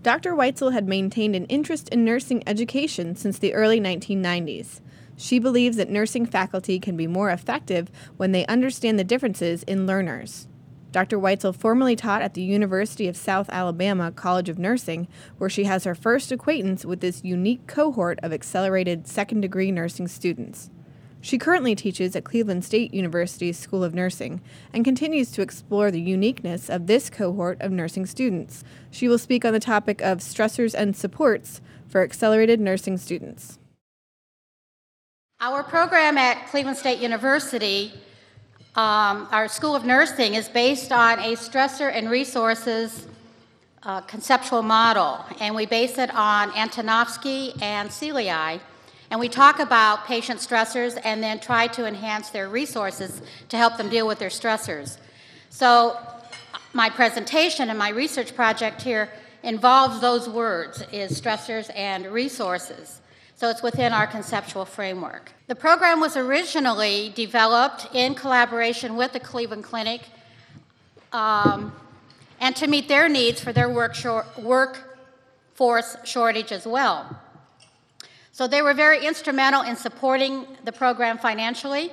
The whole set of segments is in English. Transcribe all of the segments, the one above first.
Dr. Weitzel had maintained an interest in nursing education since the early 1990s. She believes that nursing faculty can be more effective when they understand the differences in learners. Dr. Weitzel formerly taught at the University of South Alabama College of Nursing, where she has her first acquaintance with this unique cohort of accelerated second-degree nursing students. She currently teaches at Cleveland State University's School of Nursing and continues to explore the uniqueness of this cohort of nursing students. She will speak on the topic of stressors and supports for accelerated nursing students. Our program at Cleveland State University, our School of Nursing, is based on a stressor and resources conceptual model, and we base it on Antonovsky and Celi. And we talk about patient stressors and then try to enhance their resources to help them deal with their stressors. So my presentation and my research project here involves those words, is stressors and resources. So it's within our conceptual framework. The program was originally developed in collaboration with the Cleveland Clinic and to meet their needs for their workforce shortage as well. So they were very instrumental in supporting the program financially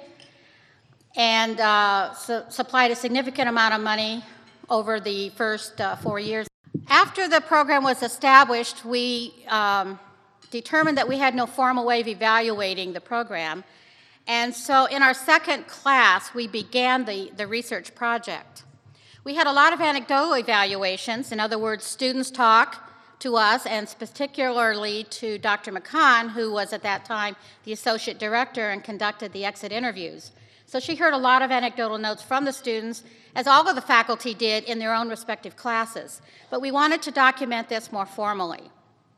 and supplied a significant amount of money over the first 4 years. After the program was established, we determined that we had no formal way of evaluating the program. And so in our second class, we began the research project. We had a lot of anecdotal evaluations. In other words, students talk to us, and particularly to Dr. McCann, who was at that time the associate director and conducted the exit interviews. So she heard a lot of anecdotal notes from the students, as all of the faculty did in their own respective classes. But we wanted to document this more formally.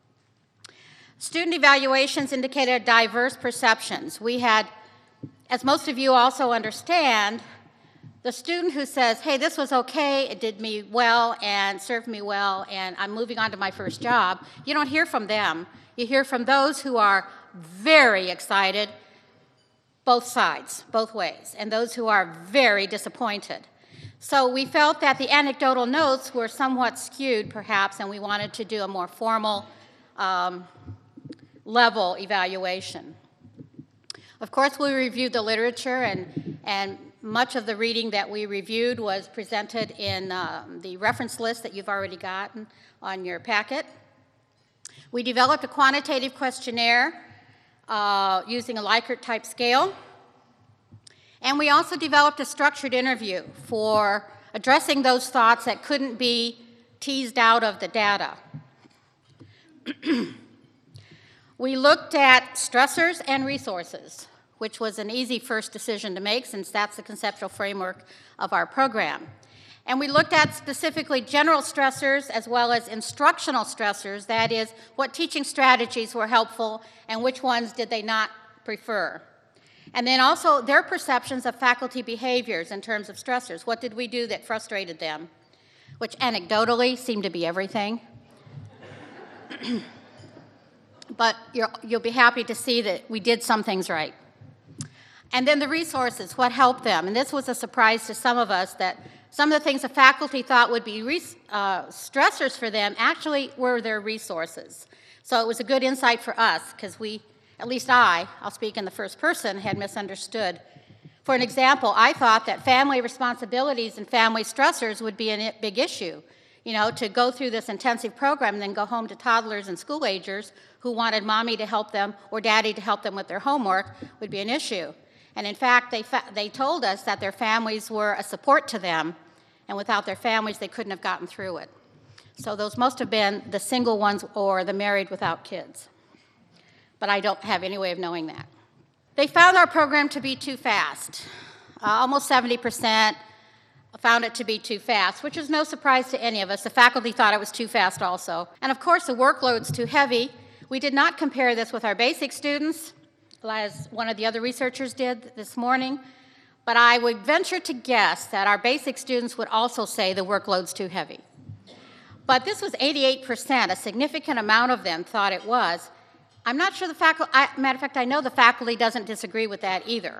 Student evaluations indicated diverse perceptions. We had, as most of you also understand, the student who says, hey, this was okay, it did me well and served me well, and I'm moving on to my first job, you don't hear from them. You hear from those who are very excited, both sides, both ways, and those who are very disappointed. So we felt that the anecdotal notes were somewhat skewed, perhaps, and we wanted to do a more formal level evaluation. Of course, we reviewed the literature, and much of the reading that we reviewed was presented in the reference list that you've already gotten on your packet. We developed a quantitative questionnaire using a Likert-type scale. And we also developed a structured interview for addressing those thoughts that couldn't be teased out of the data. We looked at stressors and resources, which was an easy first decision to make since that's the conceptual framework of our program. And we looked at specifically general stressors as well as instructional stressors, that is, what teaching strategies were helpful and which ones did they not prefer. And then also their perceptions of faculty behaviors in terms of stressors. What did we do that frustrated them? Which anecdotally seemed to be everything. But you'll be happy to see that we did some things right. And then the resources, what helped them? And this was a surprise to some of us, that some of the things the faculty thought would be stressors for them actually were their resources. So it was a good insight for us, because we, at least I'll speak in the first person, had misunderstood. For an example, I thought that family responsibilities and family stressors would be a big issue. You know, to go through this intensive program and then go home to toddlers and school-agers who wanted mommy to help them or daddy to help them with their homework would be an issue. And in fact, they told us that their families were a support to them, and without their families, they couldn't have gotten through it. So those must have been the single ones or the married without kids. But I don't have any way of knowing that. They found our program to be too fast. Almost 70% found it to be too fast, which is no surprise to any of us. The faculty thought it was too fast also. And of course, the workload's too heavy. We did not compare this with our basic students, as one of the other researchers did this morning, but I would venture to guess that our basic students would also say the workload's too heavy. But this was 88%, a significant amount of them thought it was. I'm not sure the faculty, matter of fact, I know the faculty doesn't disagree with that either.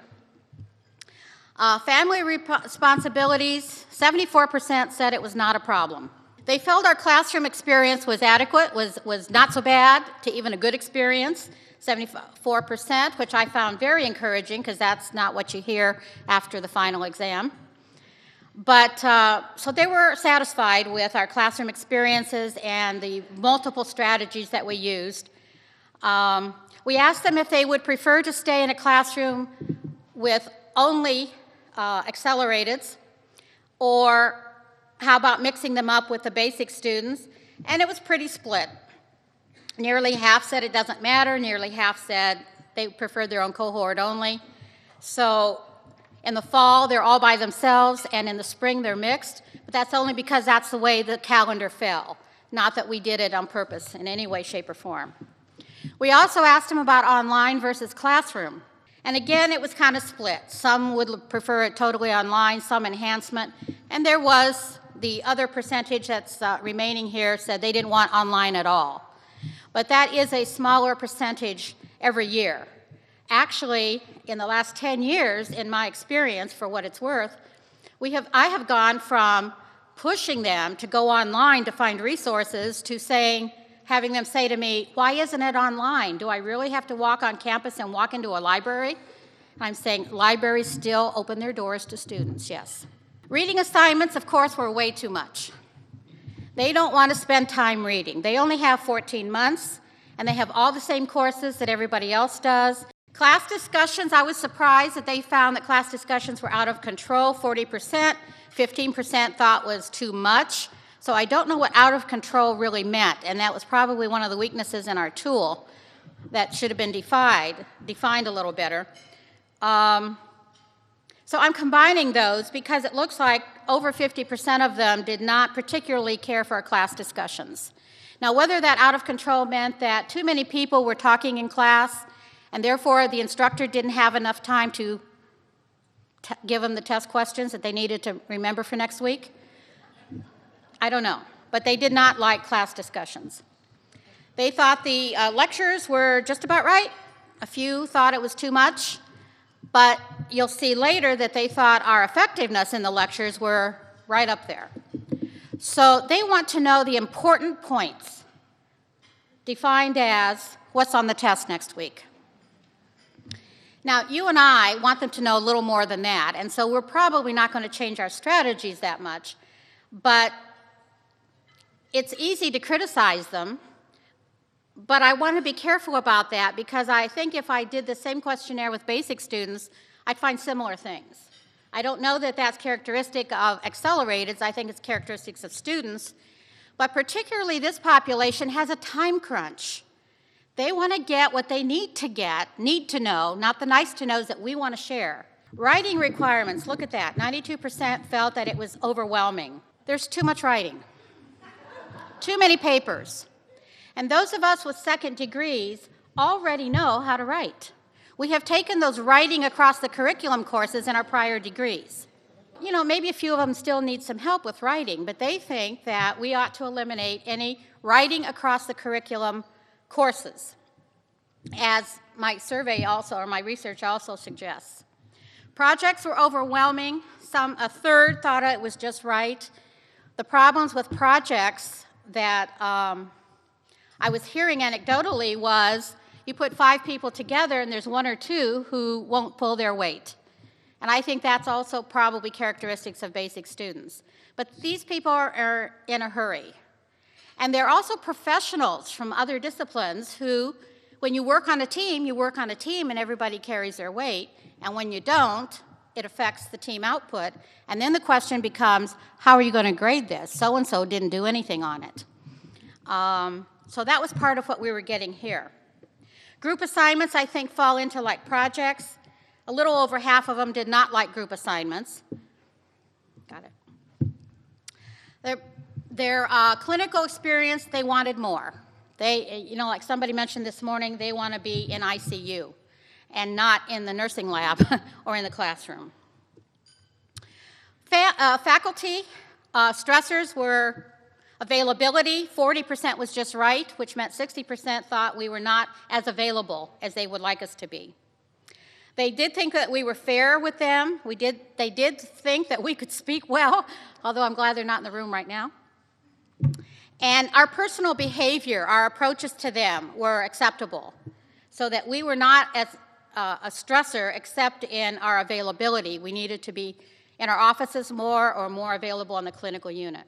Family responsibilities, 74% said it was not a problem. They felt our classroom experience was adequate, was not so bad to even a good experience, 74%, which I found very encouraging because that's not what you hear after the final exam. But so they were satisfied with our classroom experiences and the multiple strategies that we used. We asked them if they would prefer to stay in a classroom with only accelerateds, or how about mixing them up with the basic students, and it was pretty split. Nearly half said it doesn't matter, nearly half said they preferred their own cohort only. So in the fall, they're all by themselves, and in the spring, they're mixed, but that's only because that's the way the calendar fell, not that we did it on purpose in any way, shape, or form. We also asked them about online versus classroom, and again, it was kind of split. Some would prefer it totally online, some enhancement, and there was the other percentage that's remaining here said they didn't want online at all. But that is a smaller percentage every year. Actually, in the last 10 years, in my experience, for what it's worth, I have gone from pushing them to go online to find resources to having them say to me, why isn't it online? Do I really have to walk on campus and walk into a library? I'm saying libraries still open their doors to students, yes. Reading assignments, of course, were way too much. They don't want to spend time reading. They only have 14 months, and they have all the same courses that everybody else does. Class discussions, I was surprised that they found that class discussions were out of control, 40%. 15% thought was too much. So I don't know what out of control really meant, and that was probably one of the weaknesses in our tool that should have been defined a little better. So I'm combining those because it looks like over 50% of them did not particularly care for our class discussions. Now, whether that out of control meant that too many people were talking in class and therefore the instructor didn't have enough time to give them the test questions that they needed to remember for next week, I don't know. But they did not like class discussions. They thought the lectures were just about right. A few thought it was too much. But you'll see later that they thought our effectiveness in the lectures were right up there. So they want to know the important points, defined as what's on the test next week. Now, you and I want them to know a little more than that, and so we're probably not going to change our strategies that much, but it's easy to criticize them, but I want to be careful about that because I think if I did the same questionnaire with basic students, I'd find similar things. I don't know that that's characteristic of accelerateds. I think it's characteristics of students. But particularly this population has a time crunch. They want to get what they need to know, not the nice to knows that we want to share. Writing requirements, look at that. 92% felt that it was overwhelming. There's too much writing. Too many papers. And those of us with second degrees already know how to write. We have taken those writing across the curriculum courses in our prior degrees. You know, maybe a few of them still need some help with writing, but they think that we ought to eliminate any writing across the curriculum courses, as my survey also, or my research also suggests. Projects were overwhelming. A third thought it was just right. The problems with projects that I was hearing anecdotally was you put 5 people together and there's 1 or 2 who won't pull their weight. And I think that's also probably characteristics of basic students. But these people are in a hurry. And they're also professionals from other disciplines who, when you work on a team, you work on a team and everybody carries their weight. And when you don't, it affects the team output. And then the question becomes, how are you going to grade this? So-and-so didn't do anything on it. So that was part of what we were getting here. Group assignments, I think, fall into like projects. A little over half of them did not like group assignments. Got it. Their clinical experience, they wanted more. They, you know, like somebody mentioned this morning, they want to be in ICU and not in the nursing lab or in the classroom. Faculty stressors were availability. 40% was just right, which meant 60% thought we were not as available as they would like us to be. They did think that we were fair with them. They did think that we could speak well, although I'm glad they're not in the room right now. And our personal behavior, our approaches to them were acceptable, so that we were not as a stressor except in our availability. We needed to be in our offices more or more available on the clinical unit.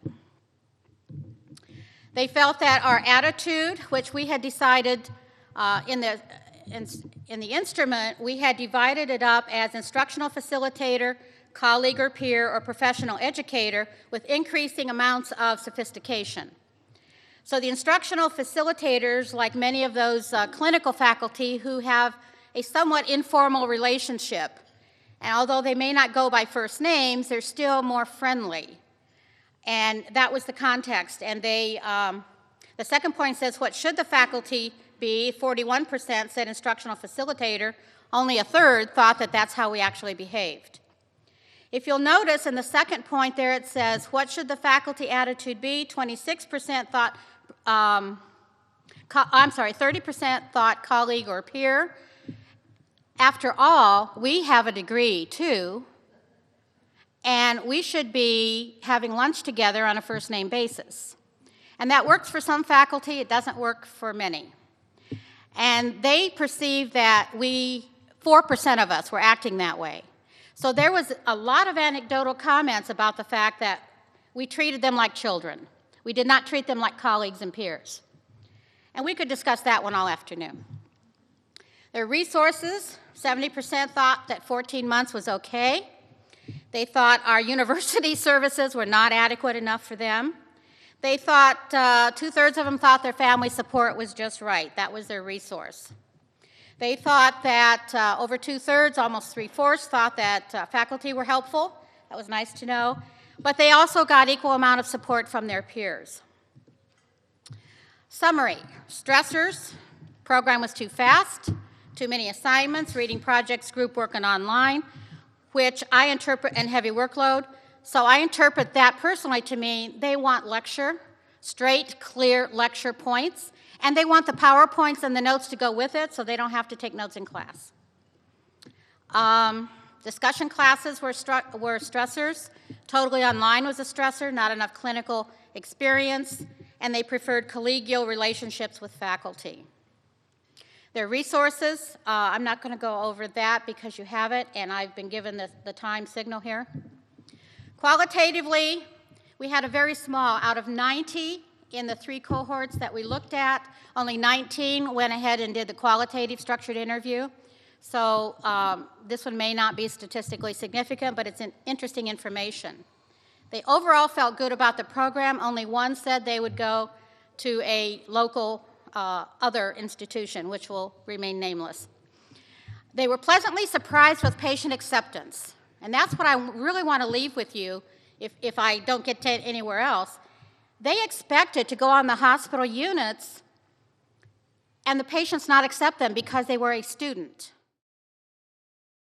They felt that our attitude, which we had decided in the instrument, we had divided it up as instructional facilitator, colleague or peer, or professional educator with increasing amounts of sophistication. So the instructional facilitators, like many of those clinical faculty who have a somewhat informal relationship, and although they may not go by first names, they're still more friendly. And that was the context. And the second point says, what should the faculty be? 41% said instructional facilitator. Only a third thought that that's how we actually behaved. If you'll notice in the second point there, it says, what should the faculty attitude be? 26% thought, 30% thought colleague or peer. After all, we have a degree too, and we should be having lunch together on a first name basis. And that works for some faculty, it doesn't work for many. And they perceived that 4% of us were acting that way. So there was a lot of anecdotal comments about the fact that we treated them like children. We did not treat them like colleagues and peers. And we could discuss that one all afternoon. Their resources, 70% thought that 14 months was okay. They thought our university services were not adequate enough for them. They thought, 2/3 of them thought their family support was just right. That was their resource. They thought that over 2/3, almost 3/4, thought that faculty were helpful. That was nice to know. But they also got equal amount of support from their peers. Summary, stressors, program was too fast, too many assignments, reading projects, group work, and online, which I interpret, and heavy workload. So I interpret that personally to mean they want lecture, straight, clear lecture points, and they want the PowerPoints and the notes to go with it so they don't have to take notes in class. Discussion classes were stressors. Totally online was a stressor, not enough clinical experience, and they preferred collegial relationships with faculty. Their resources, I'm not going to go over that because you have it, and I've been given the time signal here. Qualitatively, we had a very small, out of 90 in the 3 cohorts that we looked at, only 19 went ahead and did the qualitative structured interview. So this one may not be statistically significant, but it's interesting information. They overall felt good about the program. Only one said they would go to a local other institution, which will remain nameless. They were pleasantly surprised with patient acceptance. And that's what I really want to leave with you if I don't get to anywhere else. They expected to go on the hospital units and the patients not accept them because they were a student.